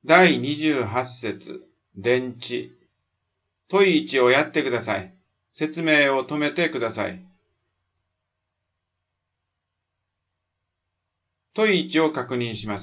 第28節、電池。問1をやってください。説明を止めてください。問1を確認します。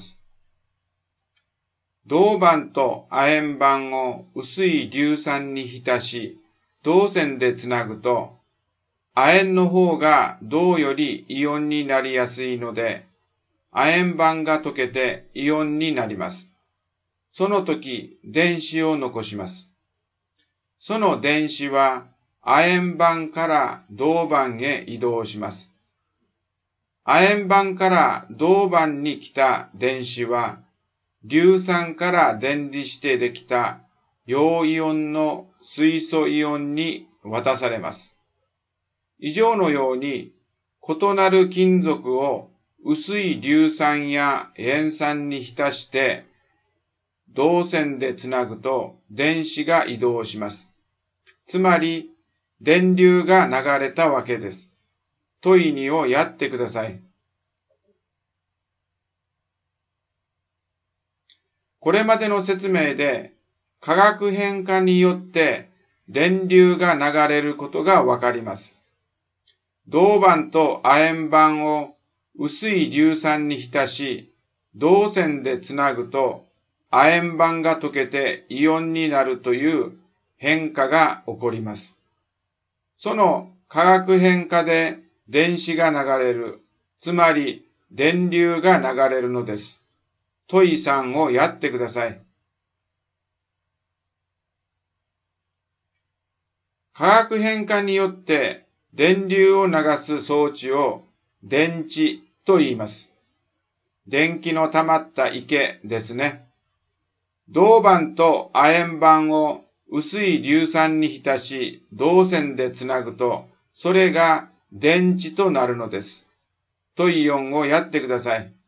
銅板と亜鉛板を薄い硫酸に浸し、銅線でつなぐと、亜鉛の方が銅よりイオンになりやすいので、亜鉛板が溶けてイオンになります。その時、電子を残します。その電子は亜鉛板から銅板へ移動します。亜鉛板から銅板に来た電子は、硫酸から電離してできた陽イオンの水素イオンに渡されます。以上のように、異なる金属を薄い硫酸や塩酸に浸して銅線でつなぐと電子が移動します。つまり、電流が流れたわけです。問2をやってください。これまでの説明で、化学変化によって電流が流れることがわかります。銅板と亜鉛板を薄い硫酸に浸し、銅線でつなぐと、亜鉛板が溶けてイオンになるという変化が起こります。その化学変化で電子が流れる、つまり電流が流れるのです。問3をやってください。化学変化によって電流を流す装置を電池と言います。電気の溜まった池ですね。銅板と亜鉛板を薄い硫酸に浸し、銅線でつなぐと、それが電池となるのです。問4をやってください。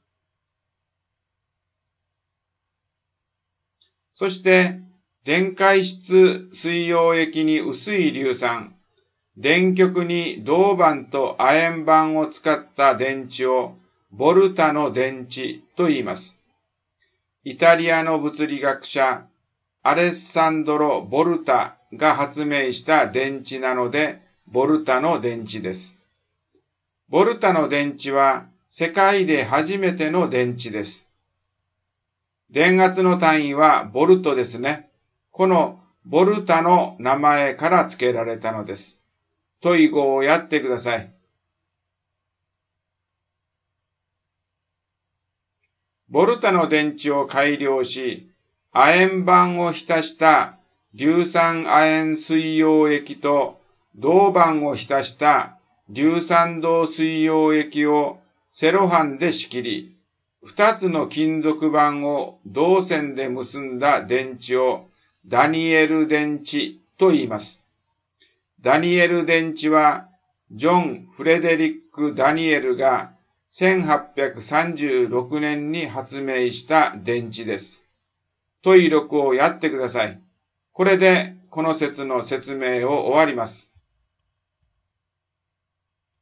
そして、電解質水溶液に薄い硫酸、電極に銅板と亜鉛板を使った電池をボルタの電池と言います。イタリアの物理学者アレッサンドロ・ボルタが発明した電池なので、ボルタの電池です。ボルタの電池は世界で初めての電池です。電圧の単位はボルトですね。このボルタの名前から付けられたのです。問5をやってください。ボルタの電池を改良し、亜鉛板を浸した硫酸亜鉛水溶液と銅板を浸した硫酸銅水溶液をセロハンで仕切り、二つの金属板を銅線で結んだ電池をダニエル電池と言います。ダニエル電池はジョン・フレデリック・ダニエルが1836年に発明した電池です。問6をやってください。これでこの説の説明を終わります。